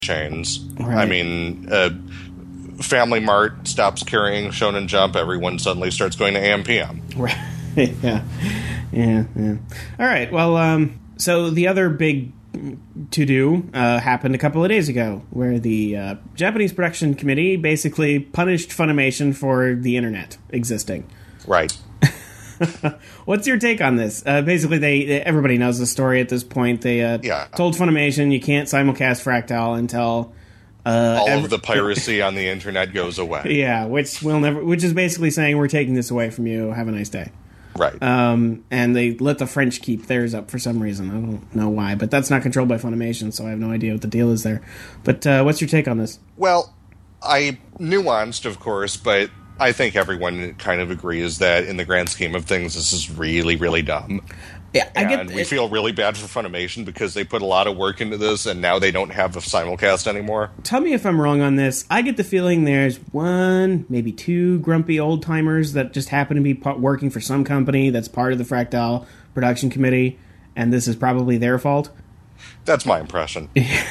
chains. Right. I mean, Family Mart stops carrying Shonen Jump, everyone suddenly starts going to AM/PM. Right. Yeah. All right. Well, so the other big to-do happened a couple of days ago, where the Japanese Production Committee basically punished Funimation for the internet existing. Right. What's your take on this? Basically, everybody knows the story at this point. They told Funimation you can't simulcast Fractal until all of the piracy on the internet goes away. Yeah, which is basically saying we're taking this away from you. Have a nice day. Right. And they let the French keep theirs up for some reason. I don't know why, but that's not controlled by Funimation, so I have no idea what the deal is there. But what's your take on this? Well, I nuanced, of course, but I think everyone kind of agrees that in the grand scheme of things, this is really, really dumb. Yeah, we feel really bad for Funimation because they put a lot of work into this, and now they don't have a simulcast anymore. Tell me if I'm wrong on this. I get the feeling there's one, maybe two grumpy old-timers that just happen to be working for some company that's part of the Fractal Production Committee, and this is probably their fault. That's my impression.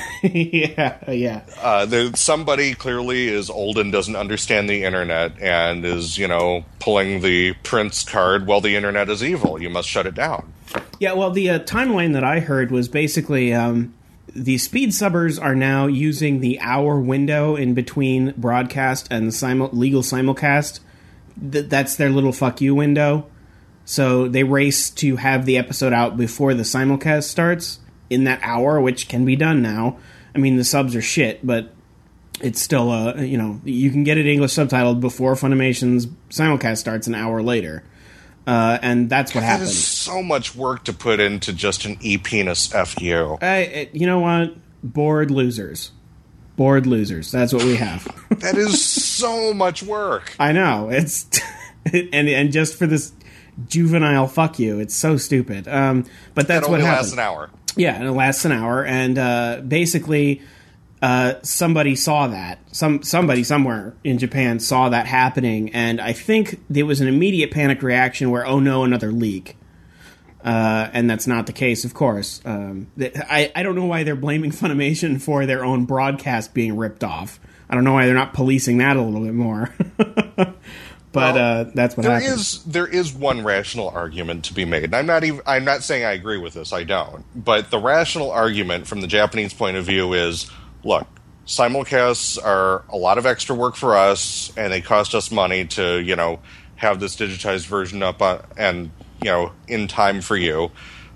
Yeah. Somebody clearly is old and doesn't understand the internet and is, pulling the Prince card, well, the internet is evil. You must shut it down. Yeah, well, the timeline that I heard was basically the speed subbers are now using the hour window in between broadcast and the legal simulcast. That's their little fuck you window. So they race to have the episode out before the simulcast starts in that hour, which can be done now. I mean, the subs are shit, but it's still, you can get it English subtitled before Funimation's simulcast starts an hour later. And that's what happened. That is so much work to put into just an e-penis FU. You know what? Bored losers. That's what we have. That is so much work. I know. It's and just for this juvenile fuck you, it's so stupid. But that's what happened. It lasts an hour. Yeah, and it lasts an hour. And basically, somebody saw that. Somebody somewhere in Japan saw that happening, and I think there was an immediate panic reaction where, oh no, another leak. And that's not the case, of course. I don't know why they're blaming Funimation for their own broadcast being ripped off. I don't know why they're not policing that a little bit more. But that's what happened. There is one rational argument to be made. I'm not saying I agree with this. I don't. But the rational argument from the Japanese point of view is, look, simulcasts are a lot of extra work for us, and they cost us money to, have this digitized version up and, in time for you.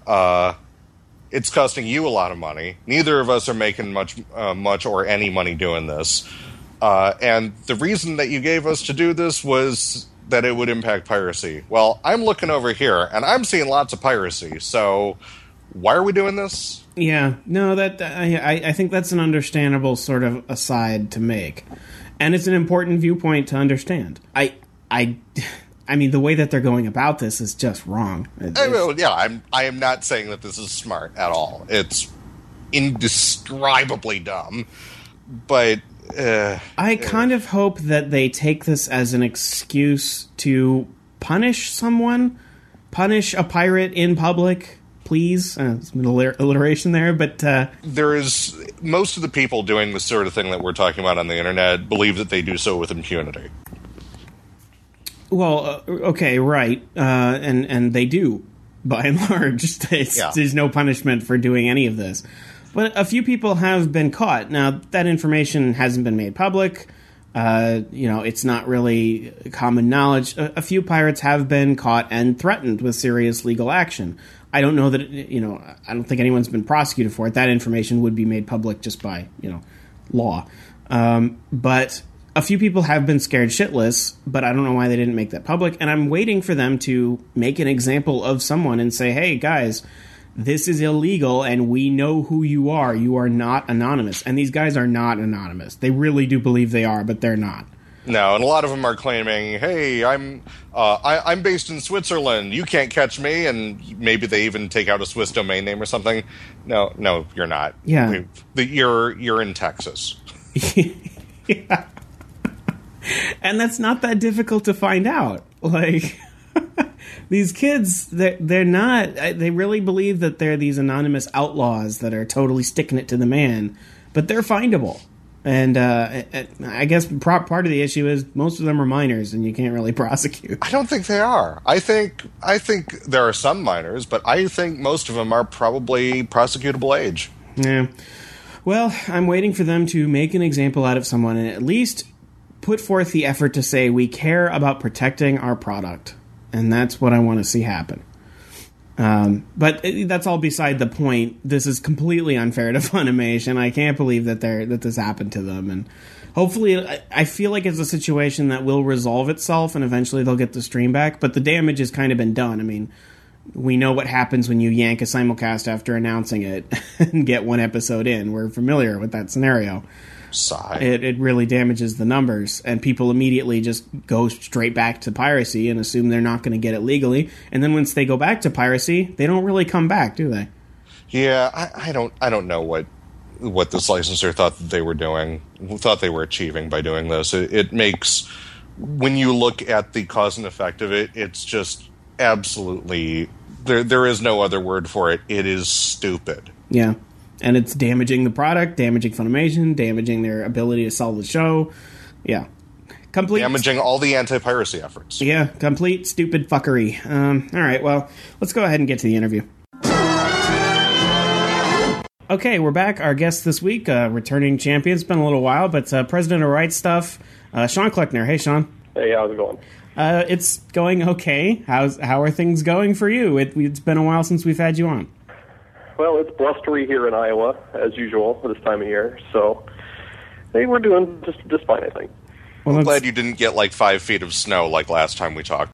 It's costing you a lot of money. Neither of us are making much or any money doing this. And the reason that you gave us to do this was that it would impact piracy. Well, I'm looking over here, and I'm seeing lots of piracy, so why are we doing this? Yeah, no, that I think that's an understandable sort of aside to make. And it's an important viewpoint to understand. I mean, the way that they're going about this is just wrong. I am not saying that this is smart at all. It's indescribably dumb, but... I kind of hope that they take this as an excuse to punish someone, punish a pirate in public, please. It's an alliteration there, but... there is... Most of the people doing the sort of thing that we're talking about on the internet believe that they do so with impunity. Well, okay, right. And they do, by and large. There's no punishment for doing any of this. But a few people have been caught. Now, that information hasn't been made public. It's not really common knowledge. A few pirates have been caught and threatened with serious legal action. I don't know that, I don't think anyone's been prosecuted for it. That information would be made public just by, law. But a few people have been scared shitless, but I don't know why they didn't make that public. And I'm waiting for them to make an example of someone and say, hey, guys, this is illegal, and we know who you are. You are not anonymous. And these guys are not anonymous. They really do believe they are, but they're not. No, and a lot of them are claiming, hey, I'm based in Switzerland. You can't catch me. And maybe they even take out a Swiss domain name or something. No, you're not. Yeah. You're in Texas. Yeah. And that's not that difficult to find out. Like... These kids, they're not... They really believe that they're these anonymous outlaws that are totally sticking it to the man. but they're findable. And I guess part of the issue is most of them are minors, and you can't really prosecute. I don't think they are. I think there are some minors, but I think most of them are probably prosecutable age. Yeah. Well, I'm waiting for them to make an example out of someone and at least put forth the effort to say we care about protecting our product. And that's what I want to see happen. But that's all beside the point. This is completely unfair to Funimation. I can't believe that this happened to them. And hopefully, I feel like it's a situation that will resolve itself, and eventually they'll get the stream back. But the damage has kind of been done. I mean, we know what happens when you yank a simulcast after announcing it and get one episode in. We're familiar with that scenario. Sigh. It really damages the numbers, and people immediately just go straight back to piracy and assume they're not going to get it legally. And then once they go back to piracy, they don't really come back, do they? Yeah, I don't know what this licensor thought that they were doing, thought they were achieving by doing this. It makes, when you look at the cause and effect of it, it's just absolutely, there is no other word for it. It is stupid. Yeah. And it's damaging the product, damaging Funimation, damaging their ability to sell the show. Yeah. Damaging all the anti-piracy efforts. Yeah, complete stupid fuckery. All right, well, let's go ahead and get to the interview. Okay, we're back. Our guest this week, returning champion. It's been a little while, but president of Right Stuff, Sean Kleckner. Hey, Sean. Hey, how's it going? It's going okay. How are things going for you? It's been a while since we've had you on. Well, it's blustery here in Iowa, as usual, this time of year, so hey, we're doing just fine, I think. Well, I'm glad you didn't get like 5 feet of snow like last time we talked.